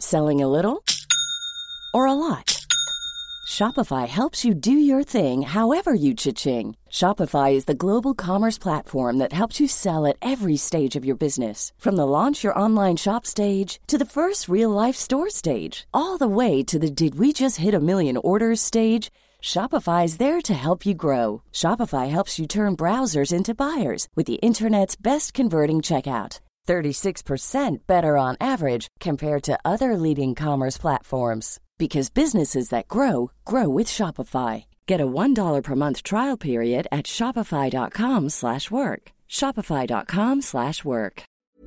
Selling a little or a lot? Shopify helps you do your thing however you cha-ching. Shopify is the global commerce platform that helps you sell at every stage of your business. From the launch your online shop stage to the first real-life store stage, all the way to the did we just hit a million orders stage. Shopify is there to help you grow. Shopify helps you turn browsers into buyers with the internet's best converting checkout. 36% better on average compared to other leading commerce platforms. Because businesses that grow, grow with Shopify. Get a $1 per month trial period at shopify.com/work. Shopify.com/work.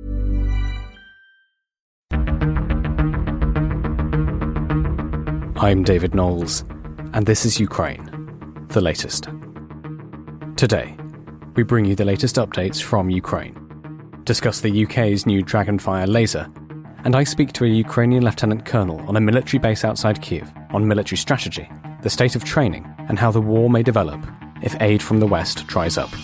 I'm David Knowles, and this is Ukraine, the latest. Today, we bring you the latest updates from Ukraine, discuss the UK's new Dragonfire laser, and I speak to a Ukrainian lieutenant colonel on a military base outside Kyiv on military strategy, the state of training, and how the war may develop if aid from the West dries up.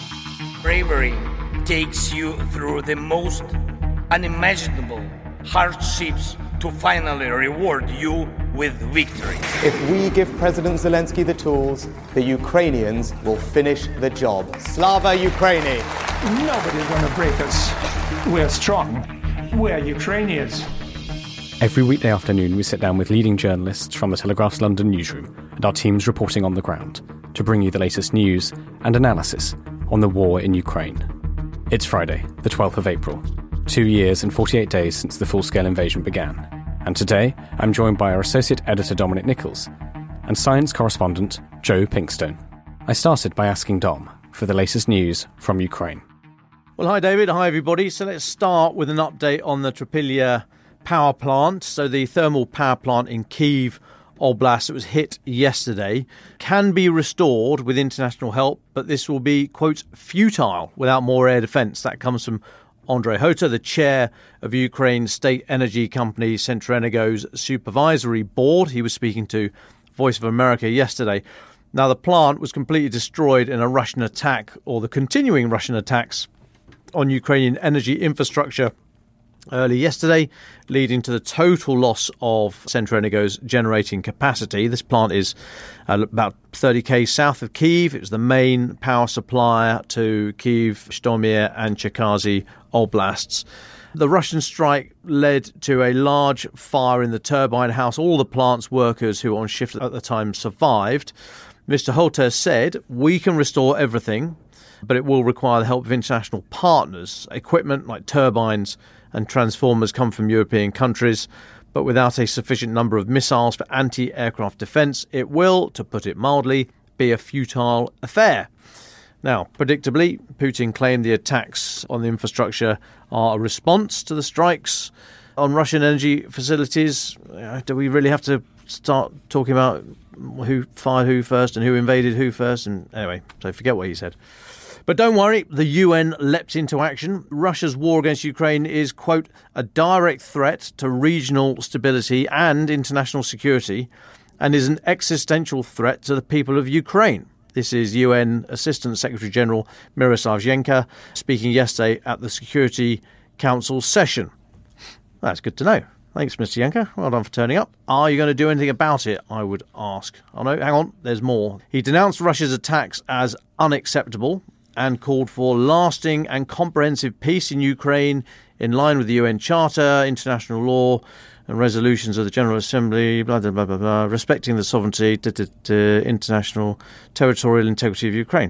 Bravery takes you through the most unimaginable hardships to finally reward you with victory. If we give President Zelensky the tools, the Ukrainians will finish the job. Slava Ukraini! Nobody's going to break us. We're strong. We're Ukrainians. Every weekday afternoon we sit down with leading journalists from the Telegraph's London newsroom and our teams reporting on the ground to bring you the latest news and analysis on the war in Ukraine. It's Friday, the 12th of April, 2 years and 48 days since the full-scale invasion began. And today I'm joined by our associate editor Dominic Nichols and science correspondent Joe Pinkstone. I started by asking Dom for the latest news from Ukraine. Well, hi, David. Hi, everybody. So let's start with an update on the Trypillia power plant. So the thermal power plant in Kyiv Oblast that was hit yesterday can be restored with international help, but this will be, quote, futile without more air defence. That comes from Andrei Hota, the chair of Ukraine's state energy company Centrenergo's supervisory board. He was speaking to Voice of America yesterday. Now, the plant was completely destroyed in a Russian attack, or the continuing Russian attacks on Ukrainian energy infrastructure early yesterday, leading to the total loss of Centrenergo's generating capacity. This plant is about 30k south of Kyiv. It was the main power supplier to Kyiv, Zhytomyr and Cherkasy oblasts. The Russian strike led to a large fire in the turbine house. All the plant's workers who were on shift at the time survived. Mr. Hota said, "We can restore everything, but it will require the help of international partners. Equipment like turbines and transformers come from European countries, but without a sufficient number of missiles for anti-aircraft defence, it will, to put it mildly, be a futile affair." Now, predictably, Putin claimed the attacks on the infrastructure are a response to the strikes on Russian energy facilities. Do we really have to start talking about who fired who first and who invaded who first? And anyway, so forget what he said. But don't worry, the UN leapt into action. Russia's war against Ukraine is, quote, a direct threat to regional stability and international security, and is an existential threat to the people of Ukraine. This is UN Assistant Secretary General Myroslav Zhenka speaking yesterday at the Security Council session. That's good to know. Thanks, Mr. Zhenka. Well done for turning up. Are you going to do anything about it, I would ask. Oh no, hang on, there's more. He denounced Russia's attacks as unacceptable and called for lasting and comprehensive peace in Ukraine in line with the UN Charter, international law and resolutions of the General Assembly, blah, blah, blah, blah, blah, respecting the sovereignty, international territorial integrity of Ukraine.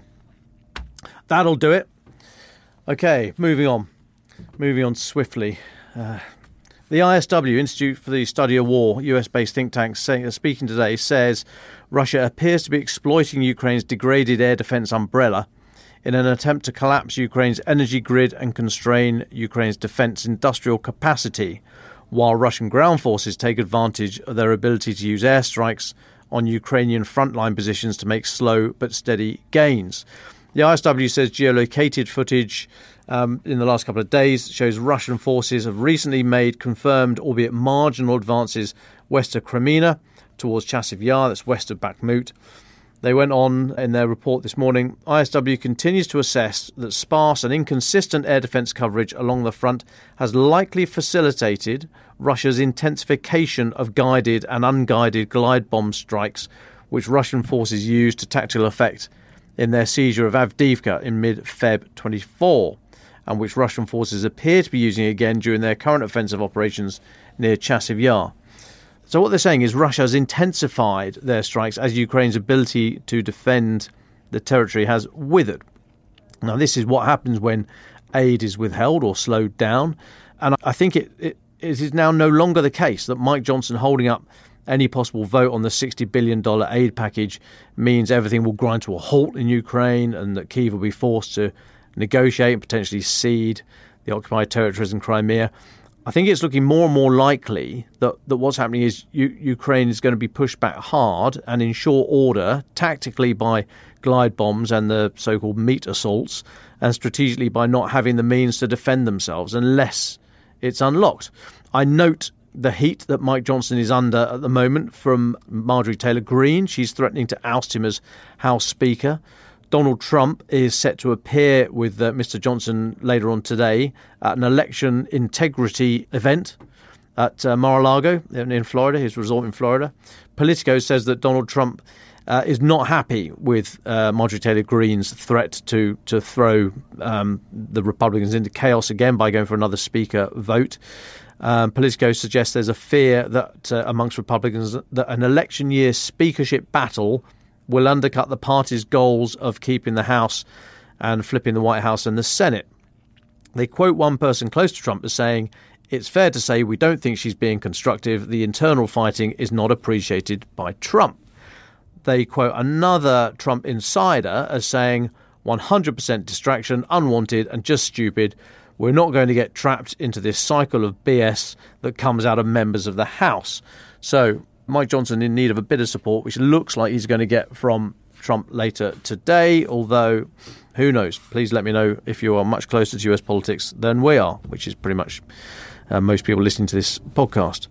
That'll do it. Okay, moving on. Moving on swiftly. The ISW, Institute for the Study of War, US-based think tank, speaking today, says Russia appears to be exploiting Ukraine's degraded air defence umbrella in an attempt to collapse Ukraine's energy grid and constrain Ukraine's defence industrial capacity, while Russian ground forces take advantage of their ability to use airstrikes on Ukrainian frontline positions to make slow but steady gains. The ISW says geolocated footage in the last couple of days shows Russian forces have recently made confirmed, albeit marginal, advances west of Crimea towards Chasiv Yar, that's west of Bakhmut. They went on in their report this morning, ISW continues to assess that sparse and inconsistent air defence coverage along the front has likely facilitated Russia's intensification of guided and unguided glide bomb strikes, which Russian forces used to tactical effect in their seizure of Avdiivka in mid-Feb 24, and which Russian forces appear to be using again during their current offensive operations near Chasiv Yar. So what they're saying is Russia has intensified their strikes as Ukraine's ability to defend the territory has withered. Now, this is what happens when aid is withheld or slowed down. And I think it is now no longer the case that Mike Johnson holding up any possible vote on the $60 billion aid package means everything will grind to a halt in Ukraine and that Kyiv will be forced to negotiate and potentially cede the occupied territories in Crimea. I think it's looking more and more likely that what's happening is Ukraine is going to be pushed back hard and in short order, tactically by glide bombs and the so-called meat assaults, and strategically by not having the means to defend themselves unless it's unlocked. I note the heat that Mike Johnson is under at the moment from Marjorie Taylor Greene. She's threatening to oust him as House Speaker. Donald Trump is set to appear with Mr. Johnson later on today at an election integrity event at Mar-a-Lago in Florida, his resort in Florida. Politico says that Donald Trump is not happy with Marjorie Taylor Greene's threat to throw the Republicans into chaos again by going for another speaker vote. Politico suggests there's a fear that amongst Republicans that an election year speakership battle will undercut the party's goals of keeping the House and flipping the White House and the Senate. They quote one person close to Trump as saying, "It's fair to say we don't think she's being constructive. The internal fighting is not appreciated by Trump." They quote another Trump insider as saying, 100% distraction, unwanted and just stupid. We're not going to get trapped into this cycle of BS that comes out of members of the House. So Mike Johnson in need of a bit of support, which looks like he's going to get from Trump later today, although who knows? Please let me know if you are much closer to US politics than we are, which is pretty much most people listening to this podcast.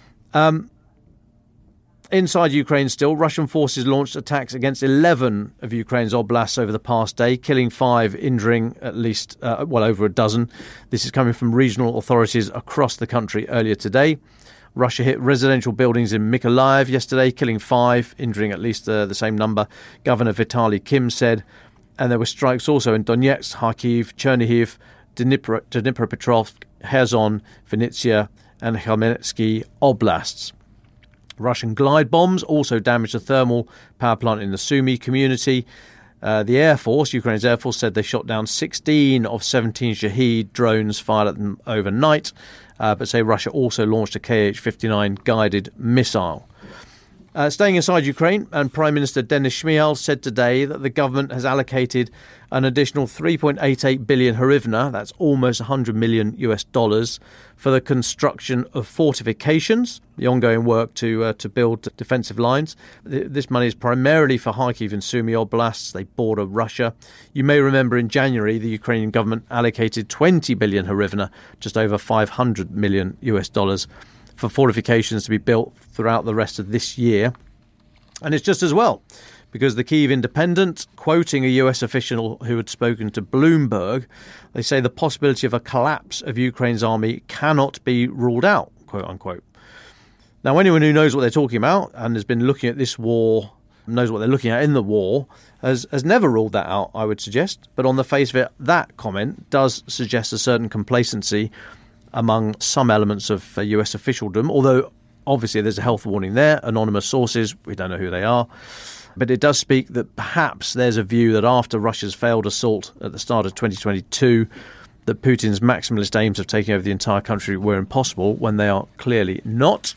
Inside Ukraine still, Russian forces launched attacks against 11 of Ukraine's oblasts over the past day, killing 5, injuring at least, over a dozen. This is coming from regional authorities across the country earlier today. Russia hit residential buildings in Mykolaiv yesterday, killing 5, injuring at least the same number, Governor Vitaly Kim said. And there were strikes also in Donetsk, Kharkiv, Chernihiv, Dnipropetrovsk, Kherson, Vinnytsia and Khmelnytsky oblasts. Russian glide bombs also damaged a thermal power plant in the Sumy community. The Air Force, Ukraine's Air Force, said they shot down 16 of 17 Shahed drones fired at them overnight, but say Russia also launched a Kh-59 guided missile. Staying inside Ukraine, and Prime Minister Denis Shmyhal said today that the government has allocated an additional 3.88 billion hryvnia, that's almost $100 million US, for the construction of fortifications, the ongoing work to build defensive lines. This money is primarily for Kharkiv and Sumy oblasts. They border Russia. You may remember in January, the Ukrainian government allocated 20 billion hryvnia, just over $500 million US, for fortifications to be built throughout the rest of this year. And it's just as well, because the Kyiv Independent, quoting a US official who had spoken to Bloomberg, they say the possibility of a collapse of Ukraine's army cannot be ruled out, quote unquote. Now, anyone who knows what they're talking about and has been looking at this war, knows what they're looking at in the war, has never ruled that out, I would suggest. But on the face of it, that comment does suggest a certain complacency among some elements of US officialdom, although obviously there's a health warning there, anonymous sources, we don't know who they are. But it does speak that perhaps there's a view that after Russia's failed assault at the start of 2022, that Putin's maximalist aims of taking over the entire country were impossible, when they are clearly not.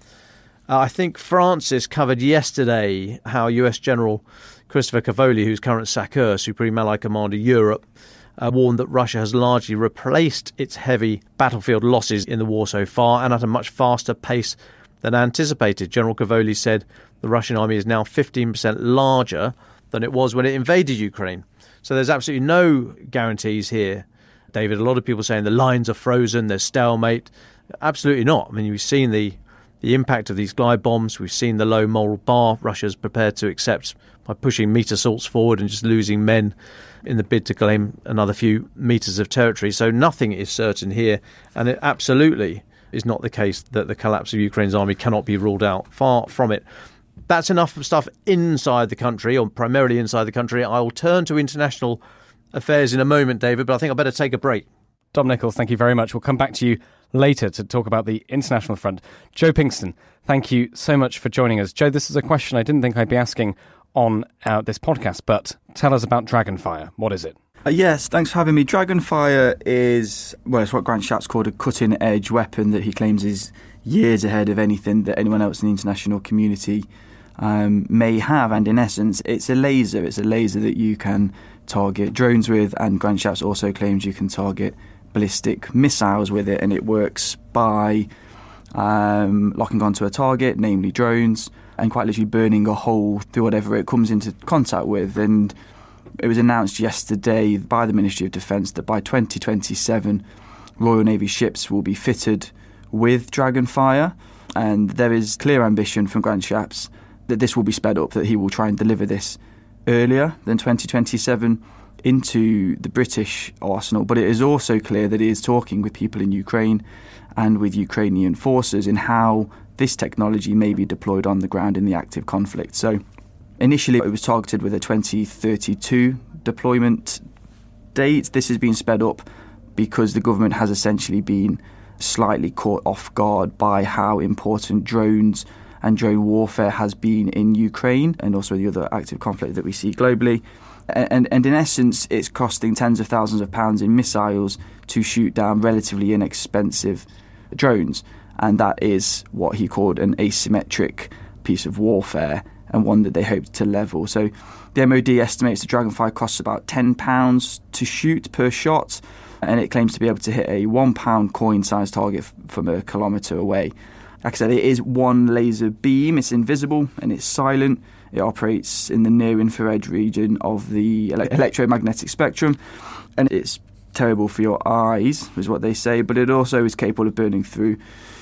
I think Francis covered yesterday how US General Christopher Cavoli, who's current SACEUR, Supreme Allied Commander Europe, warned that Russia has largely replaced its heavy battlefield losses in the war so far and at a much faster pace than anticipated. General Cavoli said the Russian army is now 15% larger than it was when it invaded Ukraine. So there's absolutely no guarantees here, David. A lot of people saying the lines are frozen, there's stalemate. Absolutely not. I mean, you've seen the the impact of these glide bombs. We've seen the low moral bar Russia's prepared to accept by pushing meat assaults forward and just losing men in the bid to claim another few metres of territory. So nothing is certain here, and it absolutely is not the case that the collapse of Ukraine's army cannot be ruled out. Far from it. That's enough stuff inside the country, or primarily inside the country. I will turn to international affairs in a moment, David, but I think I better take a break. Dom Nichols, thank you very much. We'll come back to you later to talk about the international front. Joe Pinkston, thank you so much for joining us. Joe, this is a question I didn't think I'd be asking on this podcast, but tell us about Dragonfire. What is it? Yes, thanks for having me. Dragonfire is, well, it's what Grant Shapps called a cutting-edge weapon that he claims is years ahead of anything that anyone else in the international community may have. And in essence, it's a laser. It's a laser that you can target drones with, and Grant Shapps also claims you can target ballistic missiles with it, and it works by locking onto a target, namely drones, and quite literally burning a hole through whatever it comes into contact with. And it was announced yesterday by the Ministry of Defence that by 2027 Royal Navy ships will be fitted with Dragonfire, and there is clear ambition from Grant Shapps that this will be sped up, that he will try and deliver this earlier than 2027 into the British arsenal. But it is also clear that he is talking with people in Ukraine and with Ukrainian forces in how this technology may be deployed on the ground in the active conflict. So initially it was targeted with a 2032 deployment date. This has been sped up because the government has essentially been slightly caught off guard by how important drones and drone warfare has been in Ukraine and also the other active conflict that we see globally. And in essence, it's costing tens of thousands of pounds in missiles to shoot down relatively inexpensive drones. And that is what he called an asymmetric piece of warfare, and one that they hoped to level. So the MOD estimates the Dragonfire costs about £10 to shoot per shot, and it claims to be able to hit a £1 coin-sized target from a kilometre away. Like I said, it is one laser beam. It's invisible and it's silent. It operates in the near-infrared region of the electromagnetic spectrum, and it's terrible for your eyes, is what they say, but it also is capable of burning through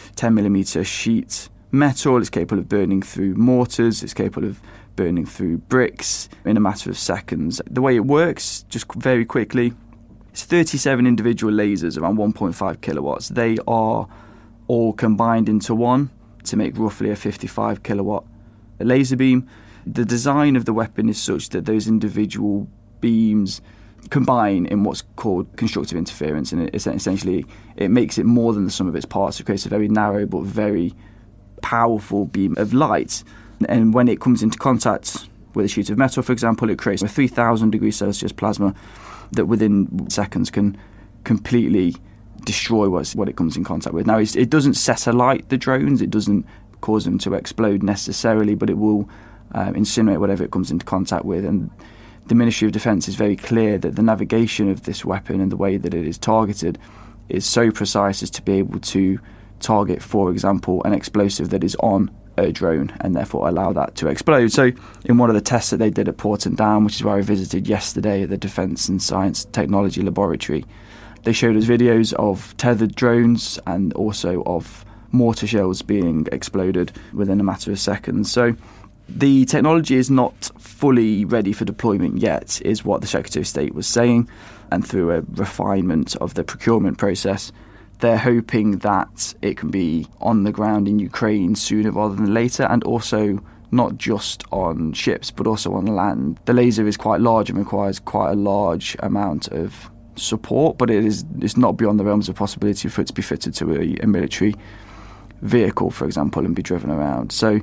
10mm sheet metal. It's capable of burning through mortars. It's capable of burning through bricks in a matter of seconds. The way it works, just very quickly, it's 37 individual lasers, around 1.5 kilowatts. They are all combined into one to make roughly a 55 kilowatt laser beam. The design of the weapon is such that those individual beams combine in what's called constructive interference, and essentially it makes it more than the sum of its parts. It creates a very narrow but very powerful beam of light, and when it comes into contact with a sheet of metal, for example, it creates a 3000 degrees Celsius plasma that within seconds can completely destroy what it comes in contact with. Now, it doesn't set alight the drones, it doesn't cause them to explode necessarily, but it will incinerate whatever it comes into contact with. And the Ministry of Defence is very clear that the navigation of this weapon and the way that it is targeted is so precise as to be able to target, for example, an explosive that is on a drone and therefore allow that to explode. So in one of the tests that they did at Porton Down, which is where I visited yesterday at the Defence and Science Technology Laboratory, they showed us videos of tethered drones and also of mortar shells being exploded within a matter of seconds. So the technology is not fully ready for deployment yet, is what the Secretary of State was saying, and through a refinement of the procurement process, they're hoping that it can be on the ground in Ukraine sooner rather than later, and also not just on ships but also on land. The laser is quite large and requires quite a large amount of support, but it's not beyond the realms of possibility for it to be fitted to a military vehicle, for example, and be driven around. So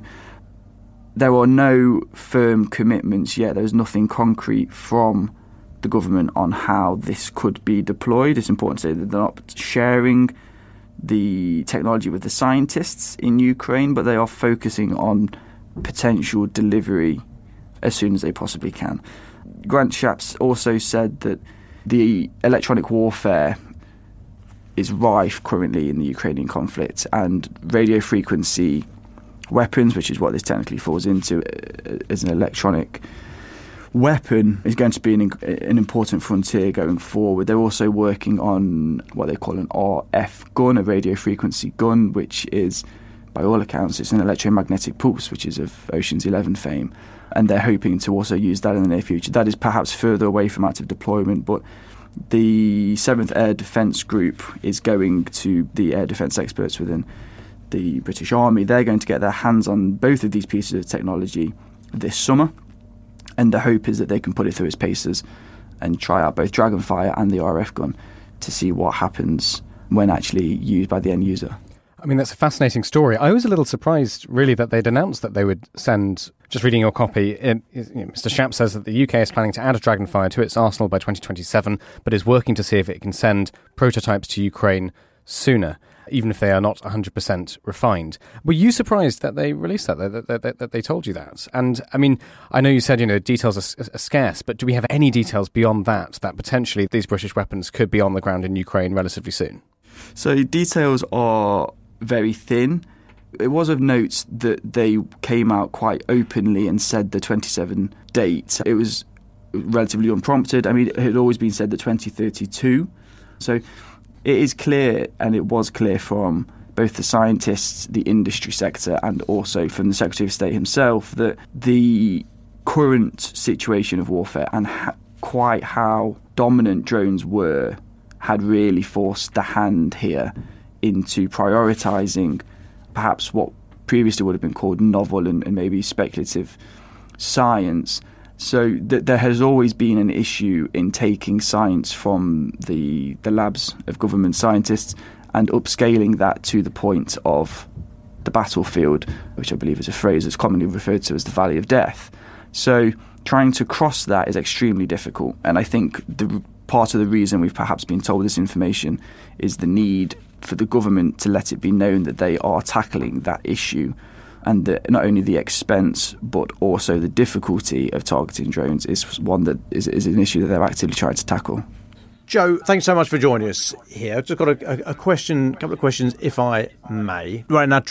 there are no firm commitments yet. There's nothing concrete from the government on how this could be deployed. It's important to say that they're not sharing the technology with the scientists in Ukraine, but they are focusing on potential delivery as soon as they possibly can. Grant Shapps also said that the electronic warfare is rife currently in the Ukrainian conflict, and radio frequency weapons, which is what this technically falls into as an electronic weapon, is going to be an important frontier going forward. They're also working on what they call an RF gun, a radio frequency gun, which is by all accounts, it's an electromagnetic pulse, which is of Ocean's 11 fame, and they're hoping to also use that in the near future. That is perhaps further away from active deployment, but the 7th Air Defence Group is going to the air defence experts within the British Army. They're going to get their hands on both of these pieces of technology this summer, and the hope is that they can put it through its paces and try out both Dragonfire and the RF gun to see what happens when actually used by the end user. I mean, that's a fascinating story. I was a little surprised, really, that they'd announced that they would send, just reading your copy, Mr. Schaap says that the UK is planning to add a Dragonfire to its arsenal by 2027, but is working to see if it can send prototypes to Ukraine sooner, even if they are not 100% refined. Were you surprised that they released that they told you that? And, I mean, I know you said, details are scarce, but do we have any details beyond that potentially these British weapons could be on the ground in Ukraine relatively soon? So details are very thin. It was of note that they came out quite openly and said the 27 date. It was relatively unprompted. I mean, it had always been said that 2032. So it is clear, and it was clear from both the scientists, the industry sector, and also from the Secretary of State himself, that the current situation of warfare and quite how dominant drones were had really forced the hand here into prioritising perhaps what previously would have been called novel and maybe speculative science. So there has always been an issue in taking science from the labs of government scientists and upscaling that to the point of the battlefield, which I believe is a phrase that's commonly referred to as the Valley of Death. So trying to cross that is extremely difficult, and I think the part of the reason we've perhaps been told this information is the need for the government to let it be known that they are tackling that issue, and that not only the expense but also the difficulty of targeting drones is one that is an issue that they're actively trying to tackle. Joe, thanks so much for joining us here. I've just got a couple of questions, if I may. Right now,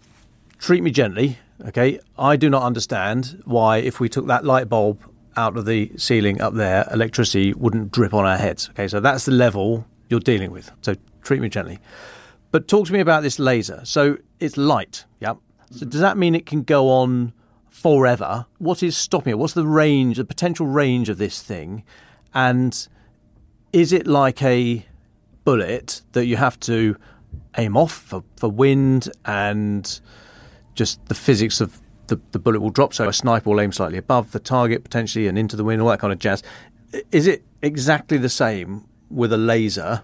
treat me gently, okay? I do not understand why, if we took that light bulb out of the ceiling up there, electricity wouldn't drip on our heads. Okay, so that's the level you're dealing with. So treat me gently. But talk to me about this laser. So it's light, yeah? So does that mean it can go on forever? What is stopping it? What's the range, the potential range of this thing? And is it like a bullet that you have to aim off for wind and just the physics of the bullet will drop, so a sniper will aim slightly above the target potentially and into the wind, all that kind of jazz? Is it exactly the same with a laser,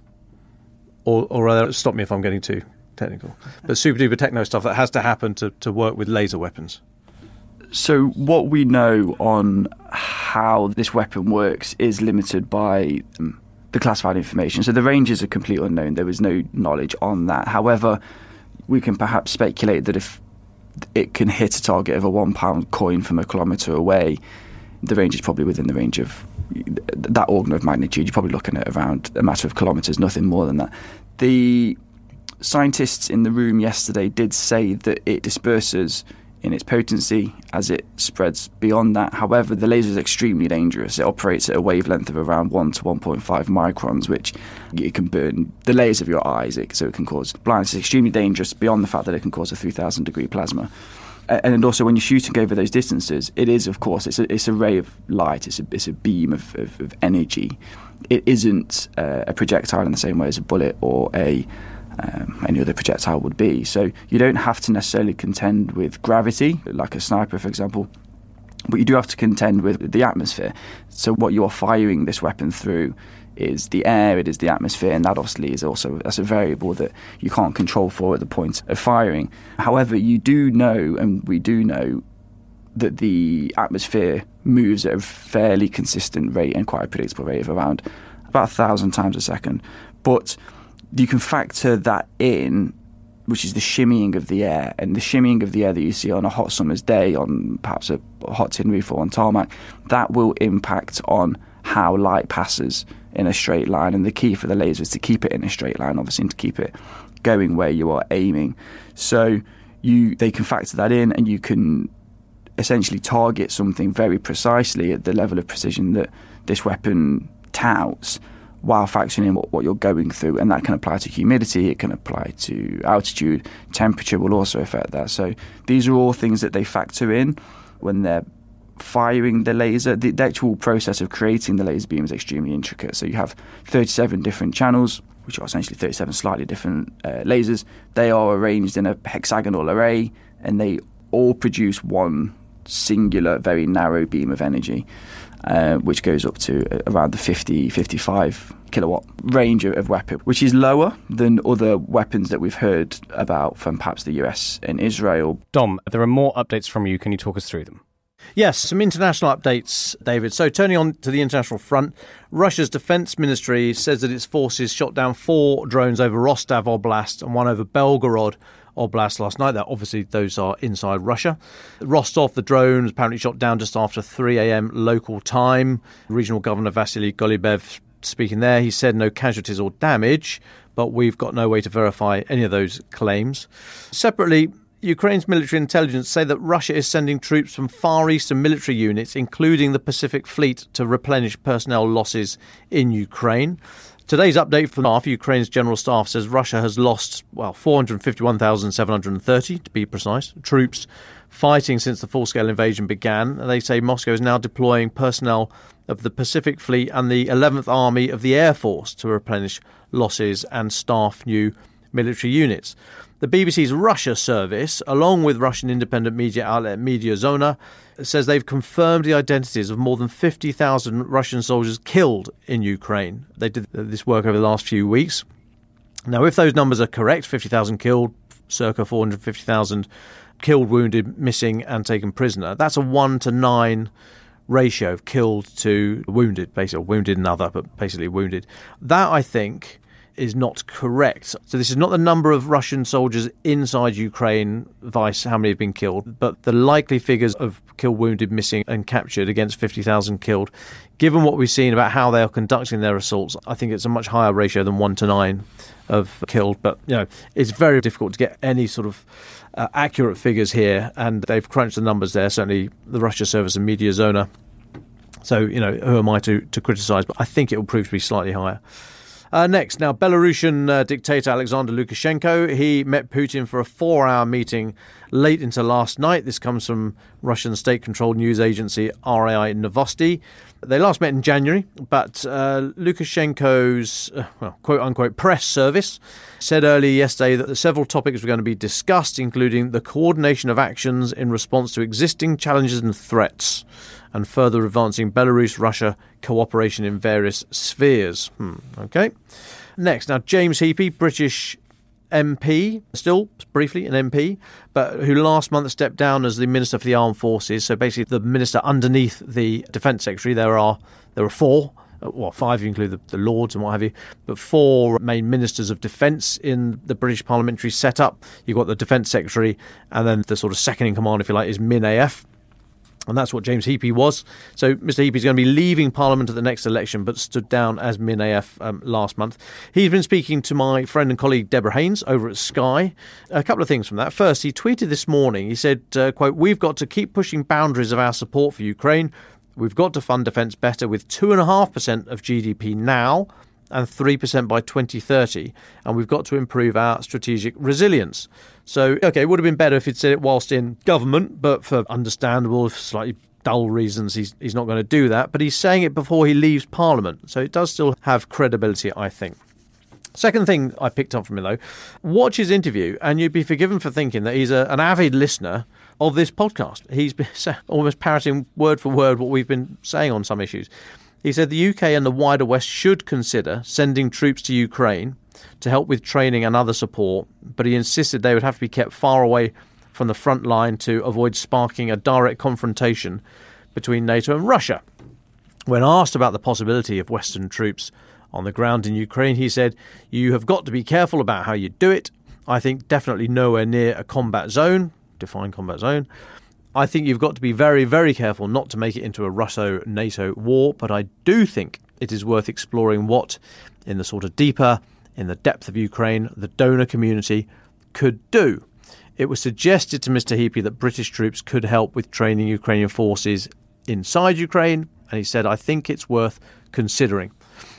or stop me if I'm getting too technical, but super duper techno stuff that has to happen to work with laser weapons? So what we know on how this weapon works is limited by the classified information. So the ranges are completely unknown. There is no knowledge on that. However, we can perhaps speculate that if it can hit a target of a £1 coin from a kilometre away, the range is probably within the range of that order of magnitude. You're probably looking at around a matter of kilometres, nothing more than that. The scientists in the room yesterday did say that it disperses in its potency as it spreads beyond that. However, the laser is extremely dangerous. It operates at a wavelength of around 1 to 1.5 microns, which it can burn the layers of your eyes, so it can cause blindness. It's extremely dangerous beyond the fact that it can cause a 3,000 degree plasma. And also, when you're shooting over those distances, it is, of course, it's a ray of light. It's a beam of energy. It isn't a projectile in the same way as a bullet or any other projectile would be. So you don't have to necessarily contend with gravity, like a sniper, for example, but you do have to contend with the atmosphere. So what you are firing this weapon through is the air, it is the atmosphere, and that obviously that's a variable that you can't control for at the point of firing. However, you do know, and we do know, that the atmosphere moves at a fairly consistent rate and quite a predictable rate of around about 1,000 times a second. But you can factor that in, which is the shimmying of the air, and the shimmying of the air that you see on a hot summer's day on perhaps a hot tin roof or on tarmac, that will impact on how light passes in a straight line. And the key for the laser is to keep it in a straight line, obviously, and to keep it going where you are aiming. So they can factor that in, and you can essentially target something very precisely at the level of precision that this weapon touts while factoring in what you're going through. And that can apply to humidity, it can apply to altitude, temperature will also affect that. So these are all things that they factor in when they're firing the laser. The actual process of creating the laser beam is extremely intricate. So you have 37 different channels, which are essentially 37 slightly different lasers. They are arranged in a hexagonal array, and they all produce one singular, very narrow beam of energy, which goes up to around the 55 kilowatt range of weapon, which is lower than other weapons that we've heard about from perhaps the US and Israel. Dom, there are more updates from you. Can you talk us through them? Yes, some international updates, David. So turning on to the international front, Russia's defense ministry says that its forces shot down 4 drones over Rostov Oblast and 1 over Belgorod Oblast last night. That obviously those are inside Russia. Rostov, the drone, apparently shot down just after 3 a.m. local time. Regional Governor Vasily Golubev speaking there, he said no casualties or damage, but we've got no way to verify any of those claims. Separately, Ukraine's military intelligence say that Russia is sending troops from Far Eastern military units, including the Pacific Fleet, to replenish personnel losses in Ukraine. Today's update from Ukraine's General Staff says Russia has lost, 451,730, to be precise, troops fighting since the full-scale invasion began. They say Moscow is now deploying personnel of the Pacific Fleet and the 11th Army of the Air Force to replenish losses and staff new military units. The BBC's Russia service, along with Russian independent media outlet Mediazona, says they've confirmed the identities of more than 50,000 Russian soldiers killed in Ukraine. They did this work over the last few weeks. Now, if those numbers are correct, 50,000 killed, circa 450,000 killed, wounded, missing and taken prisoner, that's a 1-to-9 ratio of killed to wounded, basically wounded and other, but basically wounded. That, I think, is not correct. So this is not the number of Russian soldiers inside Ukraine, vice how many have been killed, but the likely figures of killed, wounded, missing and captured against 50,000 killed. Given what we've seen about how they are conducting their assaults, I think it's a much higher ratio than 1-to-9 of killed. But, it's very difficult to get any sort of accurate figures here, and they've crunched the numbers there, certainly the Russia service and Mediazona. So, who am I to criticise? But I think it will prove to be slightly higher. Next, now, Belarusian dictator Alexander Lukashenko, he met Putin for a 4-hour meeting late into last night. This comes from Russian state-controlled news agency RAI Novosti. They last met in January, but Lukashenko's quote-unquote press service said earlier yesterday that several topics were going to be discussed, including the coordination of actions in response to existing challenges and threats, and further advancing Belarus-Russia cooperation in various spheres. Okay. Next, now, James Heappey, British MP, still briefly an MP, but who last month stepped down as the Minister for the Armed Forces, so basically the minister underneath the Defence Secretary. There are 4, 5 if you include the Lords and what have you, but 4 main ministers of defence in the British parliamentary setup. You've got the Defence Secretary, and then the sort of second in command, if you like, is MIN-AF. And that's what James Heappey was. So Mr. Heappey is going to be leaving Parliament at the next election, but stood down as MIN-AF last month. He's been speaking to my friend and colleague Deborah Haynes over at Sky. A couple of things from that. First, he tweeted this morning. He said, quote, "We've got to keep pushing boundaries of our support for Ukraine. We've got to fund defence better with 2.5% of GDP now and 3% by 2030. And we've got to improve our strategic resilience." So, OK, it would have been better if he'd said it whilst in government, but for understandable, slightly dull reasons, he's not going to do that. But he's saying it before he leaves Parliament. So it does still have credibility, I think. Second thing I picked up from him, though, watch his interview and you'd be forgiven for thinking that he's an avid listener of this podcast. He's been almost parroting word for word what we've been saying on some issues. He said the UK and the wider West should consider sending troops to Ukraine to help with training and other support, but he insisted they would have to be kept far away from the front line to avoid sparking a direct confrontation between NATO and Russia. When asked about the possibility of Western troops on the ground in Ukraine, he said, "You have got to be careful about how you do it. I think definitely nowhere near a combat zone." Define combat zone. "I think you've got to be very, very careful not to make it into a Russo-NATO war, but I do think it is worth exploring what, in the sort of deeper, in the depth of Ukraine, the donor community could do." It was suggested to Mr. Heappey that British troops could help with training Ukrainian forces inside Ukraine, and he said, "I think it's worth considering."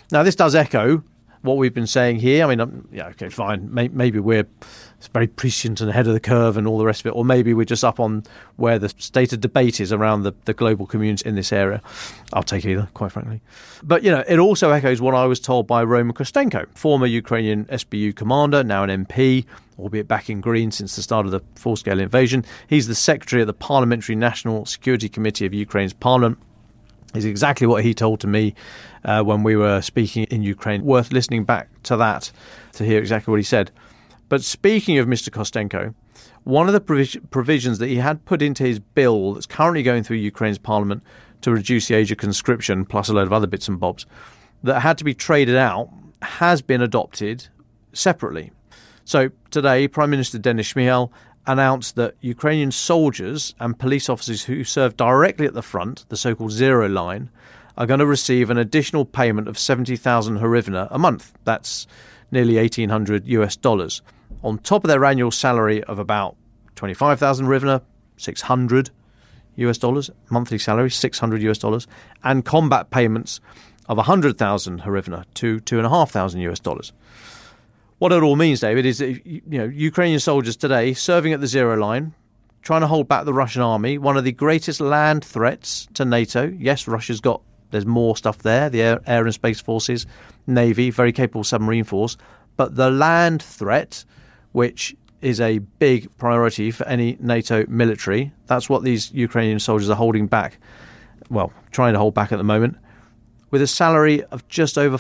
Now, this does echo what we've been saying here. I mean, yeah, okay, fine. Maybe we're very prescient and ahead of the curve and all the rest of it, or maybe we're just up on where the state of debate is around the global community in this area. I'll take either, quite frankly. But, it also echoes what I was told by Roman Kostenko, former Ukrainian SBU commander, now an MP, albeit back in green since the start of the full-scale invasion. He's the secretary of the Parliamentary National Security Committee of Ukraine's parliament. Is exactly what he told to me when we were speaking in Ukraine. Worth listening back to that to hear exactly what he said. But speaking of Mr. Kostenko, one of the provisions that he had put into his bill that's currently going through Ukraine's parliament to reduce the age of conscription, plus a load of other bits and bobs, that had to be traded out, has been adopted separately. So today, Prime Minister Denis Shmyhal announced that Ukrainian soldiers and police officers who serve directly at the front, the so-called zero line, are going to receive an additional payment of 70,000 hryvnia a month. That's nearly $1,800 on top of their annual salary of about 25,000 hryvnia, $600 monthly salary, $600, and combat payments of 100,000 hryvnia to $2,500. What it all means, David, is that, Ukrainian soldiers today serving at the zero line, trying to hold back the Russian army, one of the greatest land threats to NATO. Yes, there's more stuff there, the air and space forces, Navy, very capable submarine force. But the land threat, which is a big priority for any NATO military, that's what these Ukrainian soldiers are holding back. Well, trying to hold back at the moment, with a salary of just over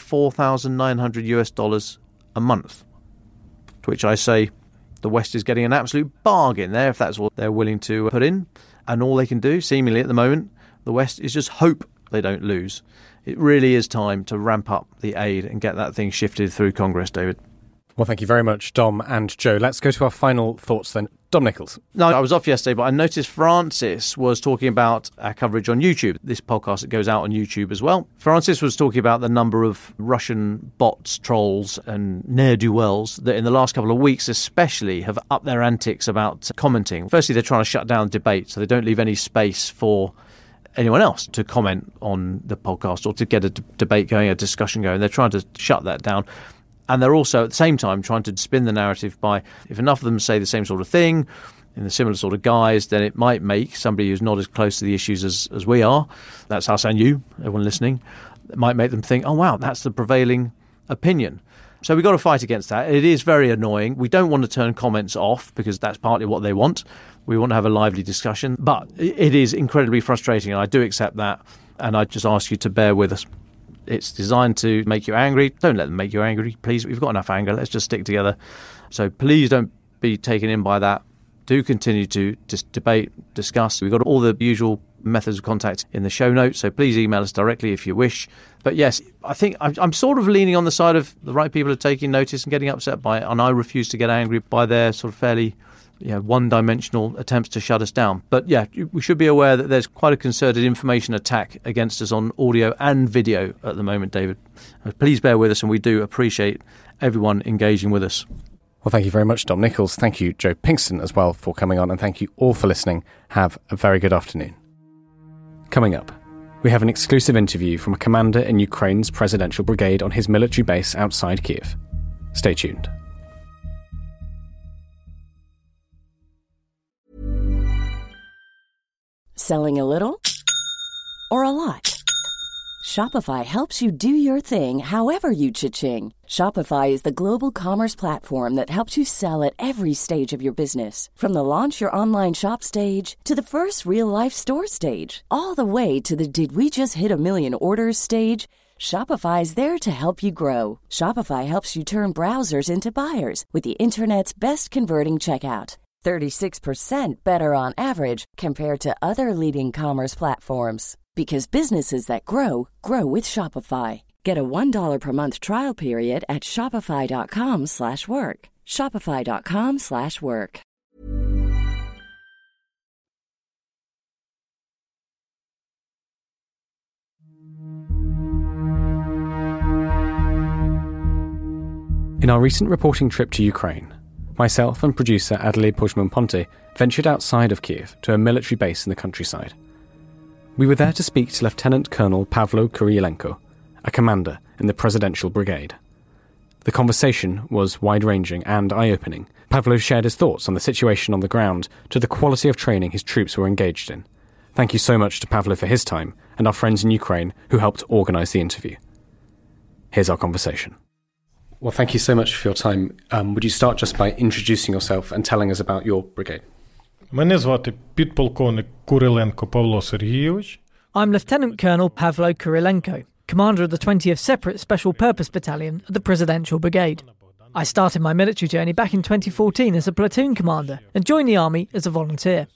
$4,900 a month. To which I say the West is getting an absolute bargain there if that's what they're willing to put in. And all they can do, seemingly at the moment, the West, is just hope they don't lose. It really is time to ramp up the aid and get that thing shifted through Congress, David. Well, thank you very much, Dom and Joe. Let's go to our final thoughts then. Dom Nichols. No, I was off yesterday, but I noticed Francis was talking about our coverage on YouTube. This podcast that goes out on YouTube as well. Francis was talking about the number of Russian bots, trolls and ne'er-do-wells that in the last couple of weeks especially have upped their antics about commenting. Firstly, they're trying to shut down debate, so they don't leave any space for anyone else to comment on the podcast or to get a debate going, a discussion going. They're trying to shut that down. And they're also at the same time trying to spin the narrative by, if enough of them say the same sort of thing in a similar sort of guise, then it might make somebody who's not as close to the issues as we are, that's us and you, everyone listening, it might make them think, oh wow, that's the prevailing opinion. So we've got to fight against that. It is very annoying. We don't want to turn comments off because that's partly what they want. We want to have a lively discussion, but it is incredibly frustrating, and I do accept that, and I just ask you to bear with us. It's designed to make you angry. Don't let them make you angry, please. We've got enough anger. Let's just stick together. So please don't be taken in by that. Do continue to debate, discuss. We've got all the usual methods of contact in the show notes, so please email us directly if you wish. But yes, I think I'm sort of leaning on the side of the right people are taking notice and getting upset by it, and I refuse to get angry by their sort of fairly one-dimensional attempts to shut us down. But yeah, we should be aware that there's quite a concerted information attack against us on audio and video at the moment, David. Please bear with us, and we do appreciate everyone engaging with us. Well, thank you very much, Dom Nichols. Thank you, Joe Pinkston, as well, for coming on, and thank you all for listening. Have a very good afternoon. Coming up, we have an exclusive interview from a commander in Ukraine's presidential brigade on his military base outside Kyiv. Stay tuned. Selling a little or a lot? Shopify helps you do your thing however you cha-ching. Shopify is the global commerce platform that helps you sell at every stage of your business. From the launch your online shop stage to the first real-life store stage, all the way to the did we just hit a million orders stage. Shopify is there to help you grow. Shopify helps you turn browsers into buyers with the internet's best converting checkout. 36% better on average compared to other leading commerce platforms. Because businesses that grow, grow with Shopify. Get a $1 per month trial period at shopify.com/work. Shopify.com/work. In our recent reporting trip to Ukraine, myself and producer Adelaide Pojman-Ponte ventured outside of Kyiv to a military base in the countryside. We were there to speak to Lieutenant Colonel Pavlo Kuryalenko, a commander in the Presidential Brigade. The conversation was wide-ranging and eye-opening. Pavlo shared his thoughts on the situation on the ground to the quality of training his troops were engaged in. Thank you so much to Pavlo for his time and our friends in Ukraine who helped organise the interview. Here's our conversation. Well, thank you so much for your time. Would you start just by introducing yourself and telling us about your brigade? Мене звати підполковник Куриленко Павло Сергійович. I'm Lieutenant Colonel Pavlo Kurilenko, commander of the 20th Separate Special Purpose Battalion of the Presidential Brigade. I started my military journey back in 2014 as a platoon commander and joined the army as a volunteer.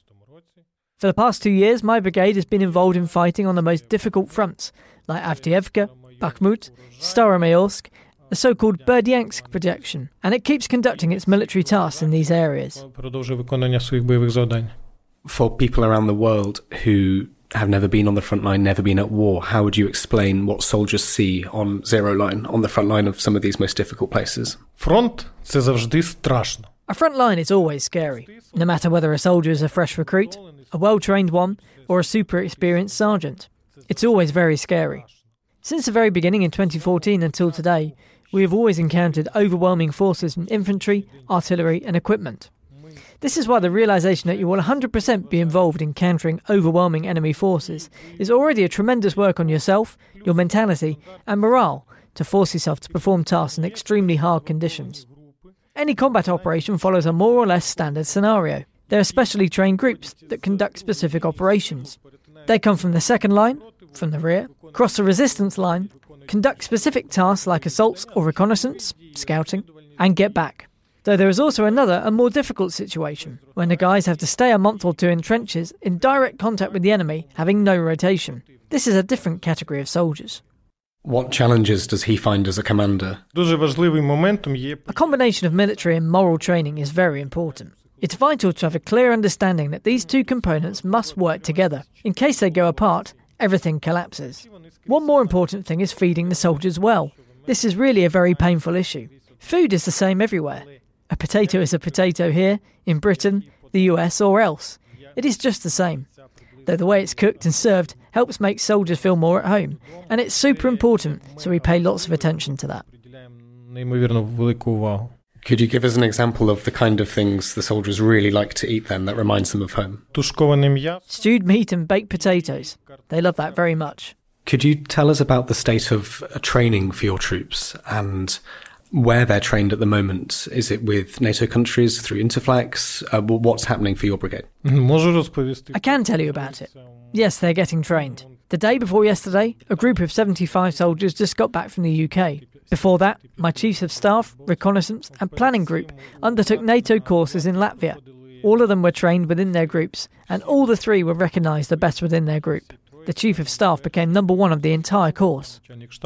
For the past 2 years, my brigade has been involved in fighting on the most difficult fronts, like Avdiivka, Bakhmut, Staromayorsk, the so-called Berdyansk projection, and it keeps conducting its military tasks in these areas. Продовжує виконання своїх бойових завдань. For people around the world who have never been on the front line, never been at war, how would you explain what soldiers see on zero line, on the front line of some of these most difficult places? Фронт – це завжди страшно. A front line is always scary, no matter whether a soldier is a fresh recruit, a well-trained one, or a super experienced sergeant. It's always very scary. Since the very beginning in 2014 until today, we have always encountered overwhelming forces in infantry, artillery and equipment. This is why the realisation that you will 100% be involved in countering overwhelming enemy forces is already a tremendous work on yourself, your mentality and morale to force yourself to perform tasks in extremely hard conditions. Any combat operation follows a more or less standard scenario. There are specially trained groups that conduct specific operations. They come from the second line, from the rear, cross the resistance line, conduct specific tasks like assaults or reconnaissance, scouting, and get back. Though there is also another and more difficult situation, when the guys have to stay a month or two in trenches in direct contact with the enemy, having no rotation. This is a different category of soldiers. What challenges does he find as a commander? Дуже важливим моментом є... A combination of military and moral training is very important. It's vital to have a clear understanding that these two components must work together. In case they go apart, everything collapses. One more important thing is feeding the soldiers well. This is really a very painful issue. Food is the same everywhere. A potato is a potato here, in Britain, the US or else. It is just the same. Though the way it's cooked and served helps make soldiers feel more at home. And it's super important, so we pay lots of attention to that. Неймовірно велику увагу. Could you give us an example of the kind of things the soldiers really like to eat then that reminds them of home? Тушковане м'ясо. Stewed meat and baked potatoes. They love that very much. Could you tell us about the state of training for your troops and where they're trained at the moment? Is it with NATO countries, through Interflex? What's happening for your brigade? Можу розповісти. I can tell you about it. Yes, they're getting trained. The day before yesterday, a group of 75 soldiers just got back from the UK. Before that, my Chiefs of Staff, Reconnaissance and Planning Group undertook NATO courses in Latvia. All of them were trained within their groups, and all the three were recognised the best within their group. The Chief of Staff became number one of the entire course.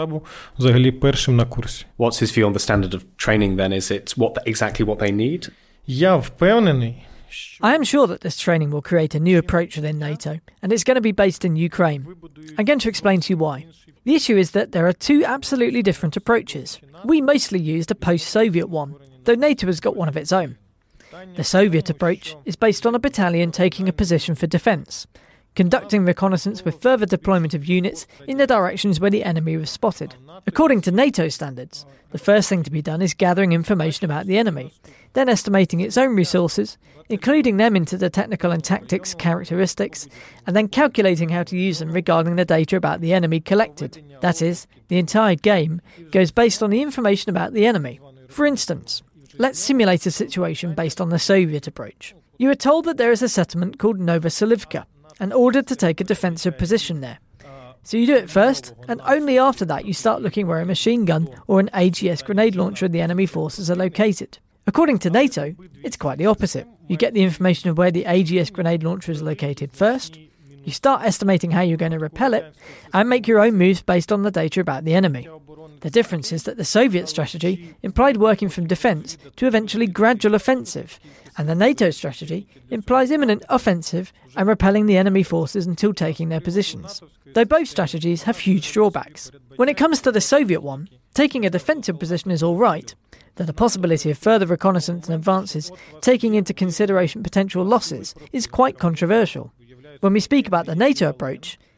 What's his view on the standard of training then? Is it exactly what they need? Я впевнений. I am sure that this training will create a new approach within NATO, and it's going to be based in Ukraine. I'm going to explain to you why. The issue is that there are two absolutely different approaches. We mostly used a post-Soviet one, though NATO has got one of its own. The Soviet approach is based on a battalion taking a position for defence, conducting reconnaissance with further deployment of units in the directions where the enemy was spotted. According to NATO standards, the first thing to be done is gathering information about the enemy, then estimating its own resources, including them into the technical and tactics characteristics, and then calculating how to use them regarding the data about the enemy collected. That is, the entire game goes based on the information about the enemy. For instance, let's simulate a situation based on the Soviet approach. You are told that there is a settlement called Novoselivka, and ordered to take a defensive position there. So you do it first, and only after that you start looking where a machine gun or an AGS grenade launcher of the enemy forces are located. According to NATO, it's quite the opposite. You get the information of where the AGS grenade launcher is located first, you start estimating how you're going to repel it, and make your own moves based on the data about the enemy. The difference is that the Soviet strategy implied working from defence to eventually gradual offensive, and the NATO strategy implies imminent offensive and repelling the enemy forces until taking their positions. Though both strategies have huge drawbacks. When it comes to the Soviet one, taking a defensive position is all right, though the possibility of further reconnaissance and advances, taking into consideration potential losses, is quite controversial. When we speak about the NATO approach,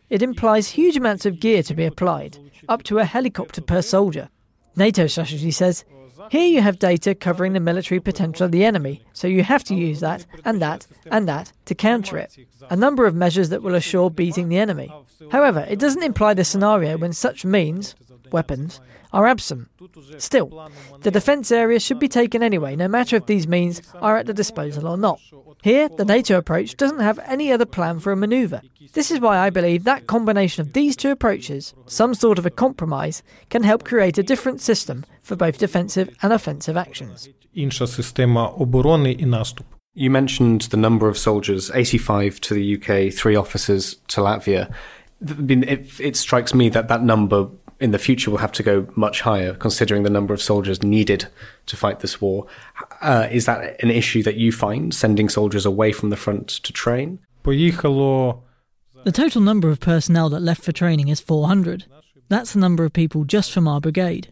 it implies huge amounts of gear to be applied, up to a helicopter per soldier. NATO strategy says, here you have data covering the military potential of the enemy, so you have to use that, and that, and that to counter it. A number of measures that will assure beating the enemy. However, it doesn't imply the scenario when such means, weapons, are absent. Still, the defence area should be taken anyway, no matter if these means are at the disposal or not. Here, the NATO approach doesn't have any other plan for a manoeuvre. This is why I believe that combination of these two approaches, some sort of a compromise, can help create a different system for both defensive and offensive actions. Інша система оборони і наступ. You mentioned the number of soldiers, 85 to the UK, 3 officers to Latvia. It strikes me that that number in the future will have to go much higher, considering the number of soldiers needed to fight this war. Is that an issue that you find, sending soldiers away from the front to train? Поїхало. The total number of personnel that left for training is 400. That's the number of people just from our brigade.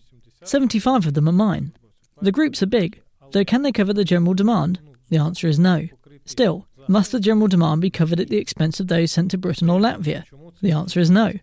75 of them are mine. The groups are big, though can they cover the general demand? The answer is no. Still, must the general demand be covered at the expense of those sent to Britain or Latvia? The answer is no.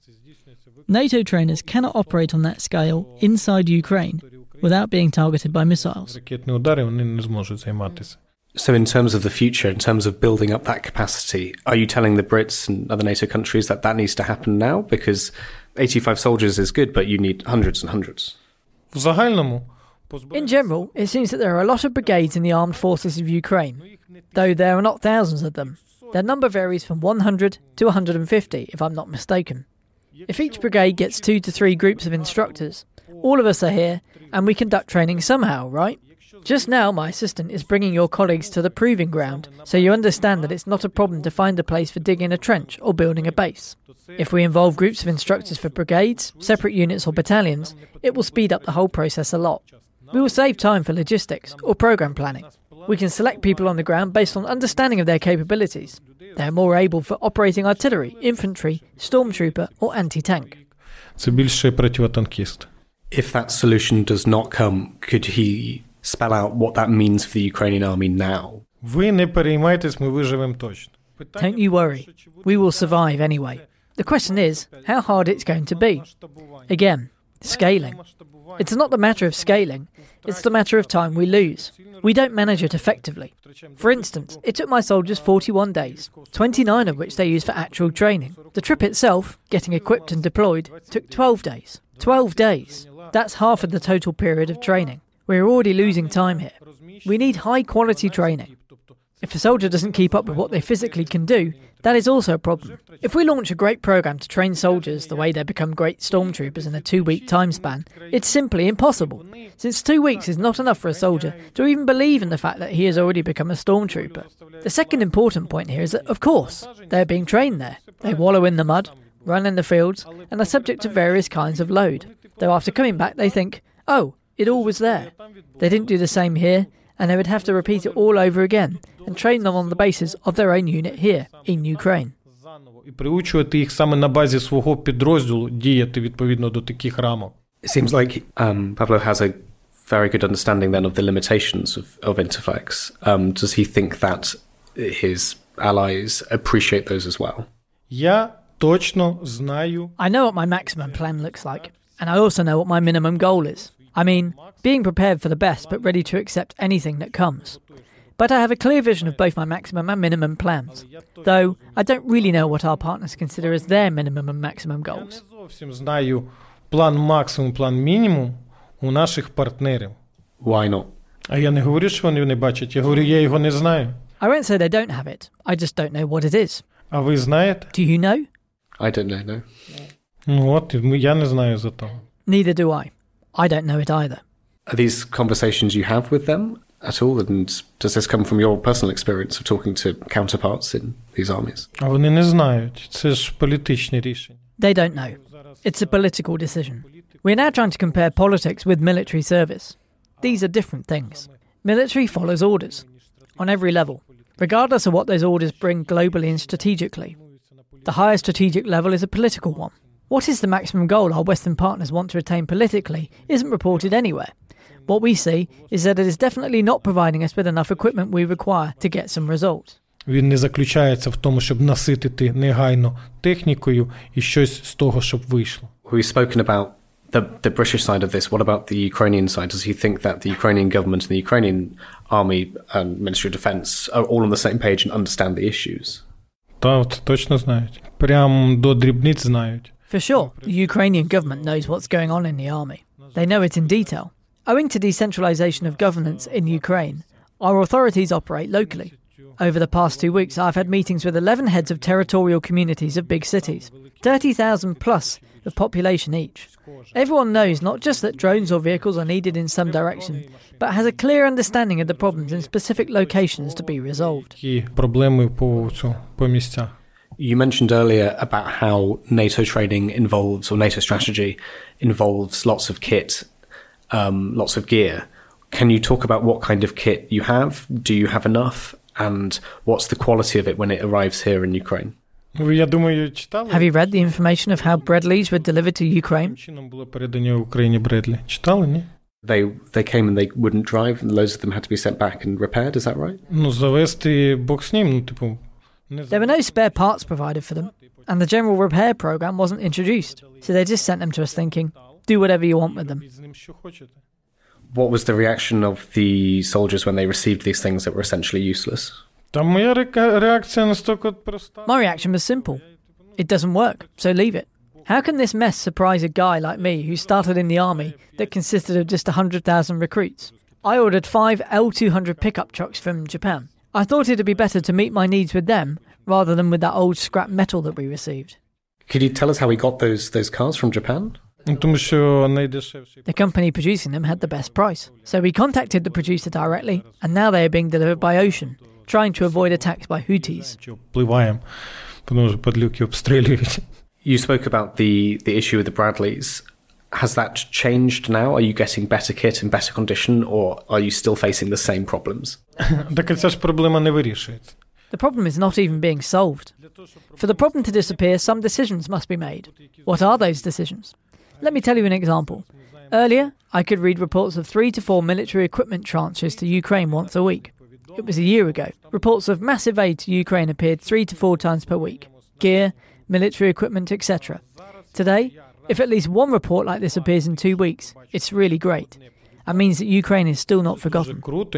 NATO trainers cannot operate on that scale inside Ukraine without being targeted by missiles. Ракетні удари вони не зможуть займатися. So in terms of the future, in terms of building up that capacity, are you telling the Brits and other NATO countries that that needs to happen now? Because 85 soldiers is good, but you need hundreds and hundreds. В загальному, in general, it seems that there are a lot of brigades in the armed forces of Ukraine, though there are not thousands of them. Their number varies from 100 to 150, if I'm not mistaken. If each brigade gets 2 to 3 groups of instructors, all of us are here, and we conduct training somehow, right? Just now, my assistant is bringing your colleagues to the proving ground, so you understand that it's not a problem to find a place for digging a trench or building a base. If we involve groups of instructors for brigades, separate units or battalions, it will speed up the whole process a lot. We will save time for logistics or programme planning. We can select people on the ground based on understanding of their capabilities. They are more able for operating artillery, infantry, stormtrooper or anti-tank. Це більше противотанкіст. If that solution does not come, could he spell out what that means for the Ukrainian army now? Ви не переймайтесь, ми виживемо точно. Don't you worry. We will survive anyway. The question is, how hard it's going to be. Again, scaling. It's not the matter of scaling, it's the matter of time we lose. We don't manage it effectively. For instance, it took my soldiers 41 days, 29 of which they used for actual training. The trip itself, getting equipped and deployed, took 12 days. 12 days. That's half of the total period of training. We're already losing time here. We need high-quality training. If a soldier doesn't keep up with what they physically can do, that is also a problem. If we launch a great programme to train soldiers the way they become great stormtroopers in a 2-week time span, it's simply impossible, since 2 weeks is not enough for a soldier to even believe in the fact that he has already become a stormtrooper. The second important point here is that, of course, they're being trained there. They wallow in the mud, run in the fields, and are subject to various kinds of load. Though after coming back they think, oh, it all was there. They didn't do the same here, and they would have to repeat it all over again and train them on the basis of their own unit here, in Ukraine. І приучувати їх саме на базі свого підрозділу діяти відповідно до таких рамок. It seems like Pavlo has a very good understanding then of the limitations of Interflex. Does he think that his allies appreciate those as well? Я точно знаю. I know what my maximum plan looks like, and I also know what my minimum goal is. I mean, being prepared for the best but ready to accept anything that comes. But I have a clear vision of both my maximum and minimum plans, though I don't really know what our partners consider as their minimum and maximum goals. Я не зовсім знаю план максимум, план мінімум у наших партнерів. Why not? А я не говорю, що вони не бачать, я говорю, я його не знаю. I won't say they don't have it, I just don't know what it is. А ви знаєте? Do you know? I don't know, no. Ну от, я не знаю за того. Neither do I. I don't know it either. Are these conversations you have with them at all? And does this come from your personal experience of talking to counterparts in these armies? А вони не знають. Це ж політичне рішення. They don't know. It's a political decision. We're now trying to compare politics with military service. These are different things. Military follows orders, on every level, regardless of what those orders bring globally and strategically. The higher strategic level is a political one. What is the maximum goal our Western partners want to attain politically isn't reported anywhere. What we see is that it is definitely not providing us with enough equipment we require to get some results. Він не заключається в тому, щоб наситити негайно технікою і щось з того, щоб вийшло. We've spoken about the British side of this. What about the Ukrainian side? Does he think that the Ukrainian government and the Ukrainian army and Ministry of Defense are all on the same page and understand the issues? Так, точно знають. Прям до дрібниць знають. For sure, the Ukrainian government knows what's going on in the army. They know it in detail. Owing to decentralization of governance in Ukraine, our authorities operate locally. Over the past 2 weeks, I've had meetings with 11 heads of territorial communities of big cities, 30,000 plus of population each. Everyone knows not just that drones or vehicles are needed in some direction, but has a clear understanding of the problems in specific locations to be resolved. Проблеми по місцях. You mentioned earlier about how NATO training involves, or NATO strategy involves lots of kit, lots of gear. Can you talk about what kind of kit you have? Do you have enough? And what's the quality of it when it arrives here in Ukraine? Я думаю, читали? Have you read the information of how Bradleys were delivered to Ukraine? Чином було передані Україні Бредлі. Читали, ні? They came and they wouldn't drive, and loads of them had to be sent back and repaired, is that right? Ну, завести бог з ним, типу... There were no spare parts provided for them, and the general repair program wasn't introduced, so they just sent them to us thinking, do whatever you want with them. What was the reaction of the soldiers when they received these things that were essentially useless? My reaction was simple. It doesn't work, so leave it. How can this mess surprise a guy like me who started in the army that consisted of just 100,000 recruits? I ordered 5 L200 pickup trucks from Japan. I thought it'd be better to meet my needs with them rather than with that old scrap metal that we received. Could you tell us how we got those cars from Japan? The company producing them had the best price. So we contacted the producer directly, and now they are being delivered by ocean, trying to avoid attacks by Houthis. You spoke about the issue with the Bradleys. Has that changed now? Are you getting better kit in better condition, or are you still facing the same problems? The problem is not even being solved. For the problem to disappear, some decisions must be made. What are those decisions? Let me tell you an example. Earlier, I could read reports of 3 to 4 military equipment transfers to Ukraine once a week. It was a year ago. Reports of massive aid to Ukraine appeared 3 to 4 times per week. Gear, military equipment, etc. Today, if at least one report like this appears in 2 weeks, it's really great. That means that Ukraine is still not forgotten.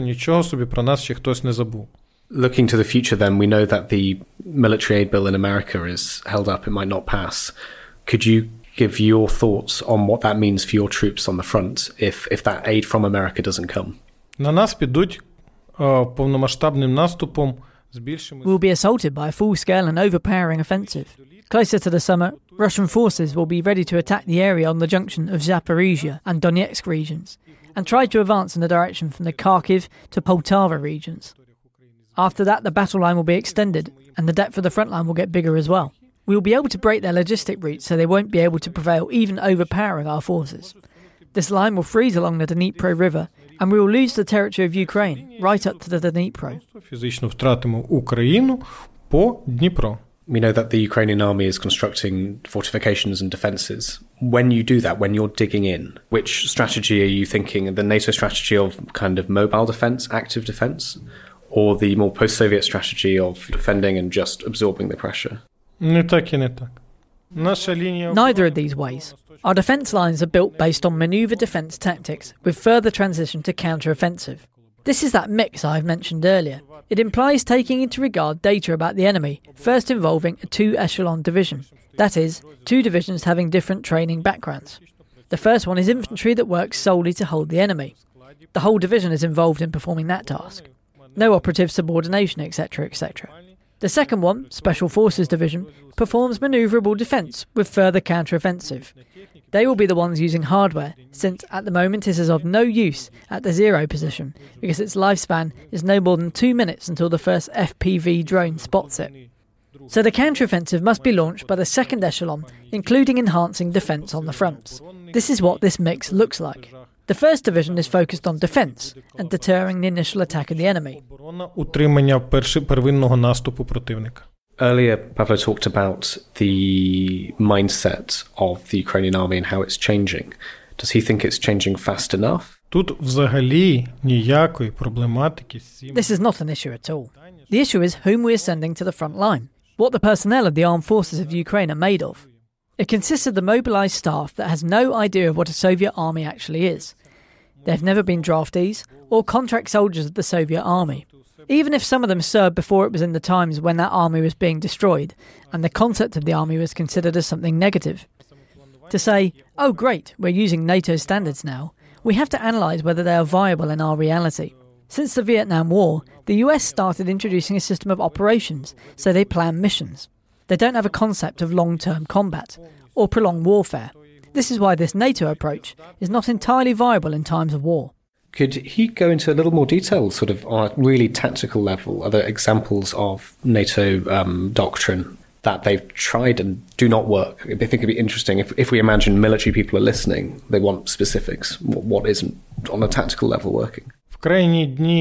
Looking to the future then, we know that the military aid bill in America is held up, it might not pass. Could you give your thoughts on what that means for your troops on the front if that aid from America doesn't come? На нас підуть повномасштабним наступом з більшими... We'll be assaulted by a full-scale and overpowering offensive. Closer to the summer, Russian forces will be ready to attack the area on the junction of Zaporizhia and Donetsk regions, and try to advance in the direction from the Kharkiv to Poltava regions. After that, the battle line will be extended, and the depth of the front line will get bigger as well. We will be able to break their logistic routes so they won't be able to prevail, even overpowering our forces. This line will freeze along the Dnipro River, and we will lose the territory of Ukraine right up to the Dnipro. Фізично втратимо Україну по Дніпро. We know that the Ukrainian army is constructing fortifications and defences. When you do that, when you're digging in, which strategy are you thinking? The NATO strategy of kind of mobile defence, active defence, or the more post-Soviet strategy of defending and just absorbing the pressure? Не так і не так. Neither of these ways. Our defence lines are built based on manoeuvre defence tactics with further transition to counter-offensive. This is that mix I've mentioned earlier. It implies taking into regard data about the enemy, first involving a 2-echelon division. That is, 2 divisions having different training backgrounds. The first one is infantry that works solely to hold the enemy. The whole division is involved in performing that task. No operative subordination, etc., etc. The second one, Special Forces Division, performs manoeuvrable defence with further counter-offensive. They will be the ones using hardware, since at the moment it is of no use at the 0 position, because its lifespan is no more than 2 minutes until the first FPV drone spots it. So the counter-offensive must be launched by the second echelon, including enhancing defence on the fronts. This is what this mix looks like. The first division is focused on defence and deterring the initial attack of the enemy. Утримання первинного наступу противника. Earlier, Pavlo talked about the mindset of the Ukrainian army and how it's changing. Does he think it's changing fast enough? Тут взагалі ніякої проблематики з цим. This is not an issue at all. The issue is whom we are sending to the front line, what the personnel of the armed forces of Ukraine are made of. It consists of the mobilised staff that has no idea of what a Soviet army actually is. They've never been draftees or contract soldiers of the Soviet army, even if some of them served before it was in the times when that army was being destroyed and the concept of the army was considered as something negative. To say, oh great, we're using NATO standards now, we have to analyse whether they are viable in our reality. Since the Vietnam War, the US started introducing a system of operations, so they plan missions. They don't have a concept of long-term combat or prolonged warfare. This is why this NATO approach is not entirely viable in times of war. Could he go into a little more detail, sort of on a really tactical level? Are there examples of NATO doctrine that they've tried and do not work? I think it'd be interesting if we imagine military people are listening, they want specifics. What isn't on a tactical level working? When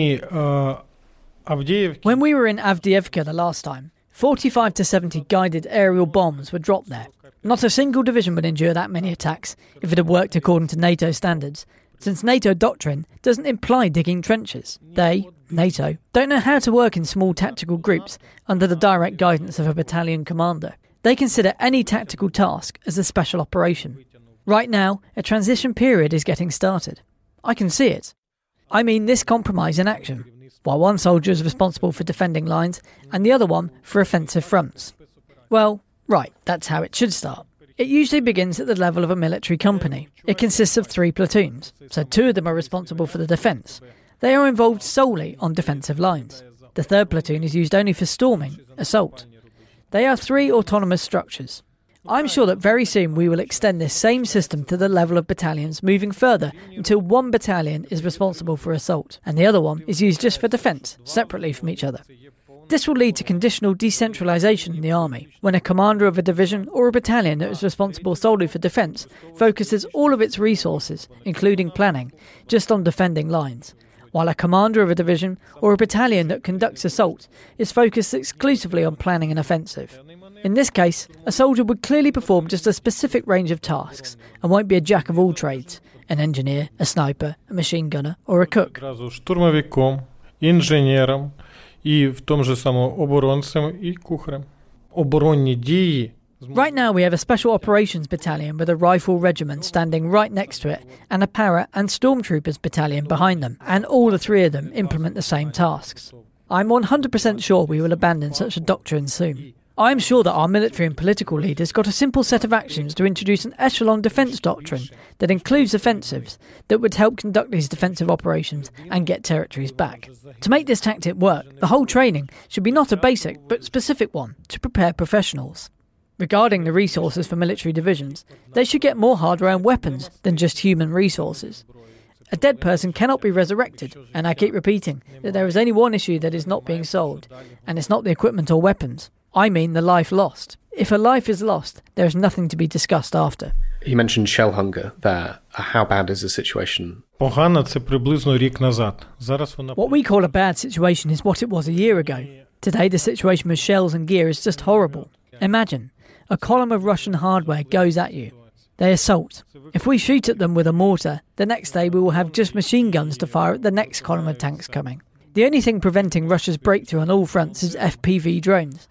we were in Avdiivka the last time, 45 to 70 guided aerial bombs were dropped there. Not a single division would endure that many attacks if it had worked according to NATO standards, since NATO doctrine doesn't imply digging trenches. They, NATO, don't know how to work in small tactical groups under the direct guidance of a battalion commander. They consider any tactical task as a special operation. Right now, a transition period is getting started. I can see it. I mean this compromise in action, while one soldier is responsible for defending lines and the other one for offensive fronts. Well, right, that's how it should start. It usually begins at the level of a military company. It consists of 3 platoons, so 2 of them are responsible for the defence. They are involved solely on defensive lines. The 3rd platoon is used only for storming, assault. They are 3 autonomous structures. I'm sure that very soon we will extend this same system to the level of battalions, moving further until 1 battalion is responsible for assault and the other one is used just for defence, separately from each other. This will lead to conditional decentralisation in the army, when a commander of a division or a battalion that is responsible solely for defence focuses all of its resources, including planning, just on defending lines, while a commander of a division or a battalion that conducts assault is focused exclusively on planning an offensive. In this case, a soldier would clearly perform just a specific range of tasks and won't be a jack of all trades, an engineer, a sniper, a machine gunner or a cook. Штурмовиком, інженером і в тому же самому оборонцем і кухарем. Оборонні дії. Right now we have a special operations battalion with a rifle regiment standing right next to it and a para and stormtroopers battalion behind them, and all the 3 of them implement the same tasks. I'm 100% sure we will abandon such a doctrine soon. I'm sure that our military and political leaders got a simple set of actions to introduce an echelon defence doctrine that includes offensives that would help conduct these defensive operations and get territories back. To make this tactic work, the whole training should be not a basic but specific one to prepare professionals. Regarding the resources for military divisions, they should get more hardware and weapons than just human resources. A dead person cannot be resurrected, and I keep repeating that there is only one issue that is not being solved, and it's not the equipment or weapons. I mean the life lost. If a life is lost, there is nothing to be discussed after. You mentioned shell hunger there. How bad is the situation? Погано це приблизно рік назад. Зараз вона... What we call a bad situation is what it was a year ago. Today the situation with shells and gear is just horrible. Imagine, a column of Russian hardware goes at you. They assault. If we shoot at them with a mortar, the next day we will have just machine guns to fire at the next column of tanks coming. The only thing preventing Russia's breakthrough on all fronts is FPV drones,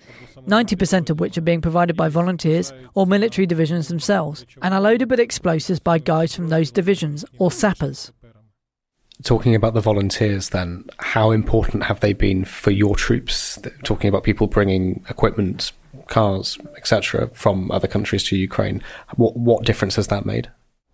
90% of which are being provided by volunteers or military divisions themselves, and are loaded with explosives by guys from those divisions or sappers. Talking about the volunteers then, how important have they been for your troops? Talking about people bringing equipment, cars, etc. from other countries to Ukraine. What difference has that made?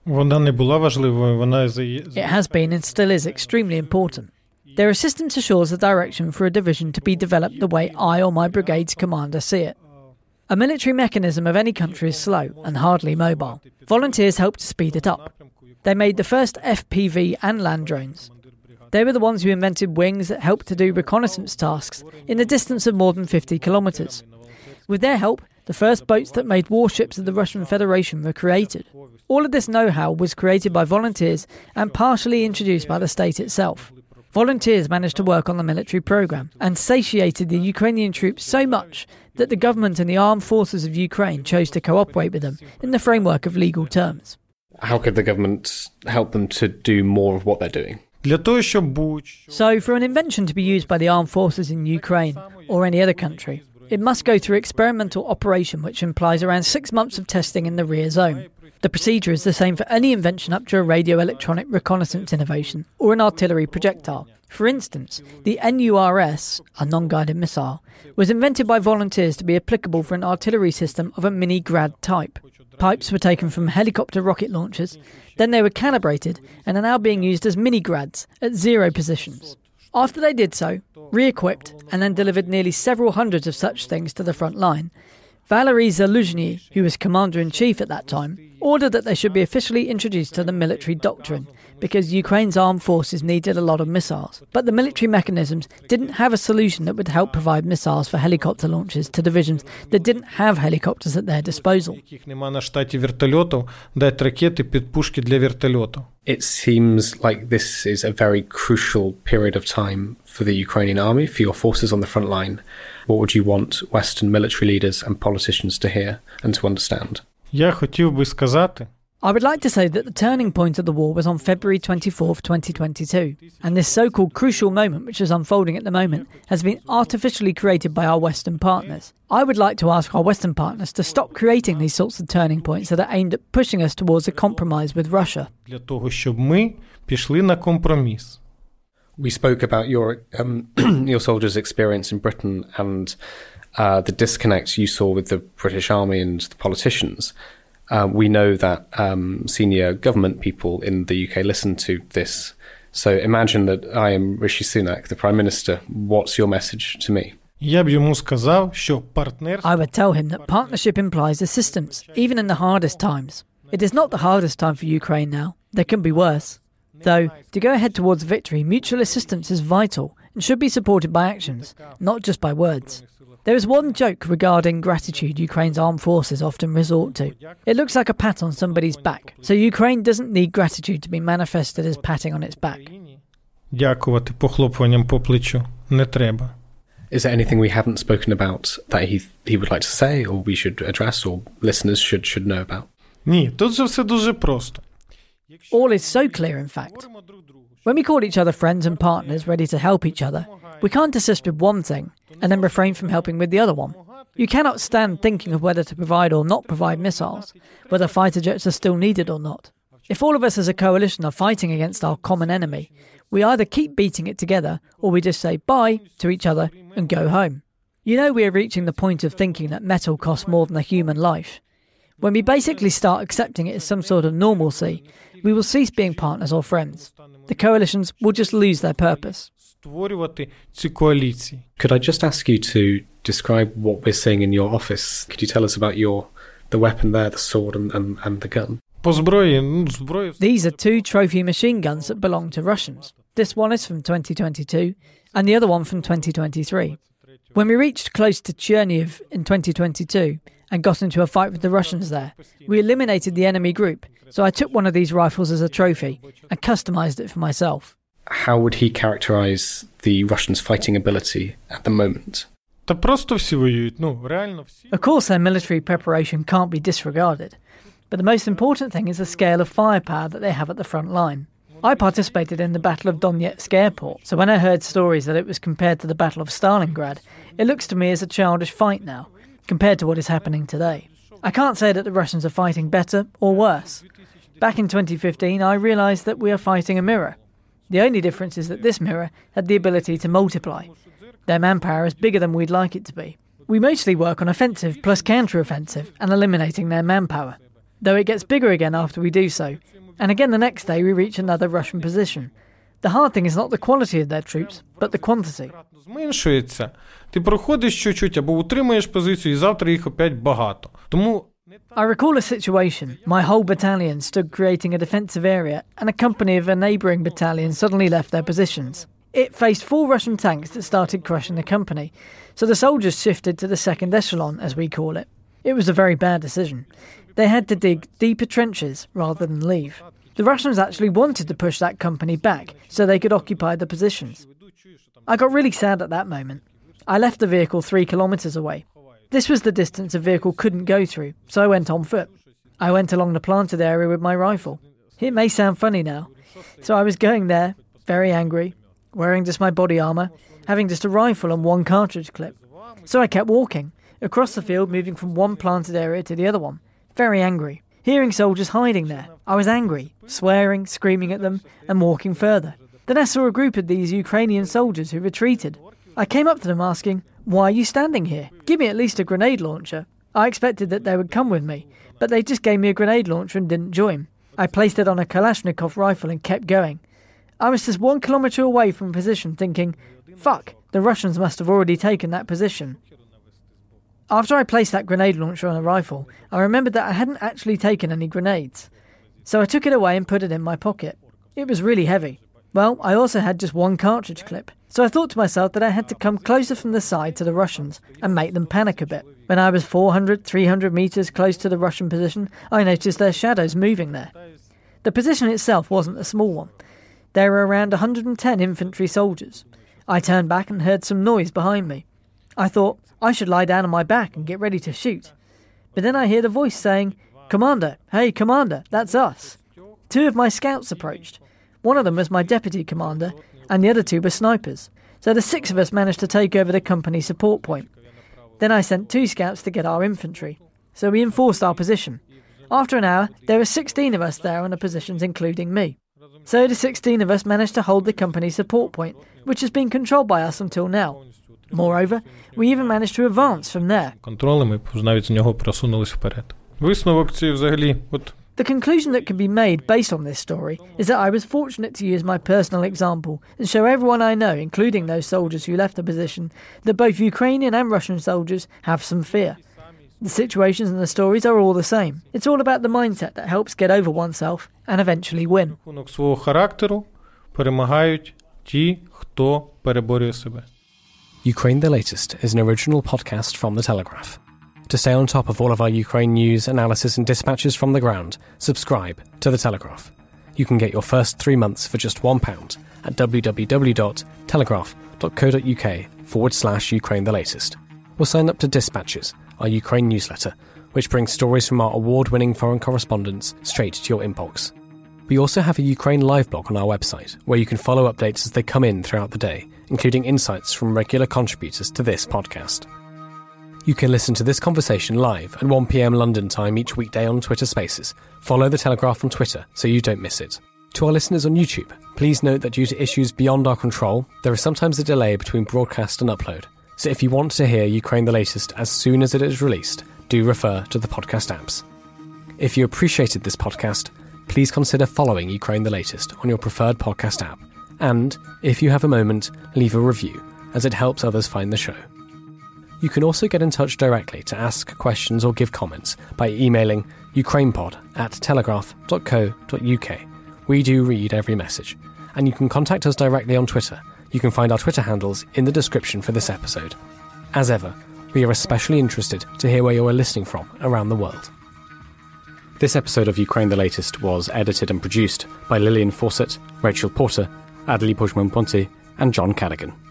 It has been and still is extremely important. Their assistance assures the direction for a division to be developed the way I or my brigade's commander see it. A military mechanism of any country is slow and hardly mobile. Volunteers help to speed it up. They made the first FPV and land drones. They were the ones who invented wings that helped to do reconnaissance tasks in a distance of more than 50 kilometres. With their help, the first boats that made warships of the Russian Federation were created. All of this know-how was created by volunteers and partially introduced by the state itself. Volunteers managed to work on the military programme and satiated the Ukrainian troops so much that the government and the armed forces of Ukraine chose to cooperate with them in the framework of legal terms. How could the government help them to do more of what they're doing? So, for an invention to be used by the armed forces in Ukraine or any other country, it must go through experimental operation, which implies around 6 months of testing in the rear zone. The procedure is the same for any invention up to a radio-electronic reconnaissance innovation or an artillery projectile. For instance, the NURS, a non-guided missile, was invented by volunteers to be applicable for an artillery system of a mini-Grad type. Pipes were taken from helicopter rocket launchers, then they were calibrated and are now being used as mini-Grads at 0 positions. After they did so, re-equipped and then delivered nearly several hundreds of such things to the front line, Valery Zaluzhny, who was Commander-in-Chief at that time, ordered that they should be officially introduced to the military doctrine because Ukraine's armed forces needed a lot of missiles. But the military mechanisms didn't have a solution that would help provide missiles for helicopter launches to divisions that didn't have helicopters at their disposal. It seems like this is a very crucial period of time for the Ukrainian army, for your forces on the front line. What would you want Western military leaders and politicians to hear and to understand? I would like to say that the turning point of the war was on February 24th, 2022, and this so-called crucial moment which is unfolding at the moment has been artificially created by our Western partners. I would like to ask our Western partners to stop creating these sorts of turning points that are aimed at pushing us towards a compromise with Russia. We spoke about your your soldiers' experience in Britain and the disconnect you saw with the British Army and the politicians. We know that senior government people in the UK listen to this. So imagine that I am Rishi Sunak, the Prime Minister. What's your message to me? I would tell him that partnership implies assistance, even in the hardest times. It is not the hardest time for Ukraine now. There can be worse. Though, to go ahead towards victory, mutual assistance is vital and should be supported by actions, not just by words. There is one joke regarding gratitude Ukraine's armed forces often resort to. It looks like a pat on somebody's back, so Ukraine doesn't need gratitude to be manifested as patting on its back. Is there anything we haven't spoken about that he would like to say or we should address or listeners should know about? All is so clear, in fact. When we call each other friends and partners ready to help each other, we can't assist with one thing and then refrain from helping with the other one. You cannot stand thinking of whether to provide or not provide missiles, whether fighter jets are still needed or not. If all of us as a coalition are fighting against our common enemy, we either keep beating it together or we just say bye to each other and go home. You know, we are reaching the point of thinking that metal costs more than a human life. When we basically start accepting it as some sort of normalcy, we will cease being partners or friends. The coalitions will just lose their purpose. Could I just ask you to describe what we're seeing in your office? Could you tell us about the weapon there, the sword and the gun? These are 2 trophy machine guns that belong to Russians. This one is from 2022 and the other one from 2023. When we reached close to Chernihiv in 2022 and got into a fight with the Russians there, we eliminated the enemy group, so I took one of these rifles as a trophy and customised it for myself. How would he characterise the Russians' fighting ability at the moment? Of course, their military preparation can't be disregarded, but the most important thing is the scale of firepower that they have at the front line. I participated in the Battle of Donetsk Airport, so when I heard stories that it was compared to the Battle of Stalingrad, it looks to me as a childish fight now, compared to what is happening today. I can't say that the Russians are fighting better or worse. Back in 2015, I realised that we are fighting a mirror. The only difference is that this mirror had the ability to multiply. Their manpower is bigger than we'd like it to be. We mostly work on offensive plus counter-offensive and eliminating their manpower, though it gets bigger again after we do so, and again the next day we reach another Russian position. The hard thing is not the quality of their troops, but the quantity. I recall a situation. My whole battalion stood creating a defensive area and a company of a neighbouring battalion suddenly left their positions. It faced 4 Russian tanks that started crushing the company, so the soldiers shifted to the second echelon, as we call it. It was a very bad decision. They had to dig deeper trenches rather than leave. The Russians actually wanted to push that company back so they could occupy the positions. I got really sad at that moment. I left the vehicle 3 kilometres away. This was the distance a vehicle couldn't go through, so I went on foot. I went along the planted area with my rifle. It may sound funny now. So I was going there, very angry, wearing just my body armour, having just a rifle and one cartridge clip. So I kept walking, across the field, moving from one planted area to the other one, very angry. Hearing soldiers hiding there, I was angry, swearing, screaming at them, and walking further. Then I saw a group of these Ukrainian soldiers who retreated. I came up to them asking, "Why are you standing here? Give me at least a grenade launcher." I expected that they would come with me, but they just gave me a grenade launcher and didn't join. I placed it on a Kalashnikov rifle and kept going. I was just 1 kilometre away from a position thinking, fuck, the Russians must have already taken that position. After I placed that grenade launcher on a rifle, I remembered that I hadn't actually taken any grenades. So I took it away and put it in my pocket. It was really heavy. Well, I also had just one cartridge clip. So I thought to myself that I had to come closer from the side to the Russians and make them panic a bit. When I was 400, 300 metres close to the Russian position, I noticed their shadows moving there. The position itself wasn't a small one. There were around 110 infantry soldiers. I turned back and heard some noise behind me. I thought I should lie down on my back and get ready to shoot. But then I heard a voice saying, "Commander, hey Commander, that's us." 2 of my scouts approached. One of them was my deputy commander, and the other 2 were snipers. So the 6 of us managed to take over the company support point. Then I sent 2 scouts to get our infantry. So we enforced our position. After an hour, there were 16 of us there on the positions, including me. So the 16 of us managed to hold the company support point, which has been controlled by us until now. Moreover, we even managed to advance from there. The conclusion that can be made based on this story is that I was fortunate to use my personal example and show everyone I know, including those soldiers who left the position, that both Ukrainian and Russian soldiers have some fear. The situations and the stories are all the same. It's all about the mindset that helps get over oneself and eventually win. Ukraine the Latest is an original podcast from The Telegraph. To stay on top of all of our Ukraine news, analysis and dispatches from the ground, subscribe to The Telegraph. You can get your first 3 months for just £1 at www.telegraph.co.uk/Ukraine the Latest. Or sign up to Dispatches, our Ukraine newsletter, which brings stories from our award-winning foreign correspondents straight to your inbox. We also have a Ukraine live blog on our website, where you can follow updates as they come in throughout the day, including insights from regular contributors to this podcast. You can listen to this conversation live at 1 p.m. London time each weekday on Twitter Spaces. Follow The Telegraph on Twitter so you don't miss it. To our listeners on YouTube, please note that due to issues beyond our control, there is sometimes a delay between broadcast and upload. So if you want to hear Ukraine the Latest as soon as it is released, do refer to the podcast apps. If you appreciated this podcast, please consider following Ukraine the Latest on your preferred podcast app. And, if you have a moment, leave a review, as it helps others find the show. You can also get in touch directly to ask questions or give comments by emailing ukrainepod@telegraph.co.uk. We do read every message. And you can contact us directly on Twitter. You can find our Twitter handles in the description for this episode. As ever, we are especially interested to hear where you are listening from around the world. This episode of Ukraine the Latest was edited and produced by Lillian Fawcett, Rachel Porter, Adley Pojman-Ponte and John Callaghan.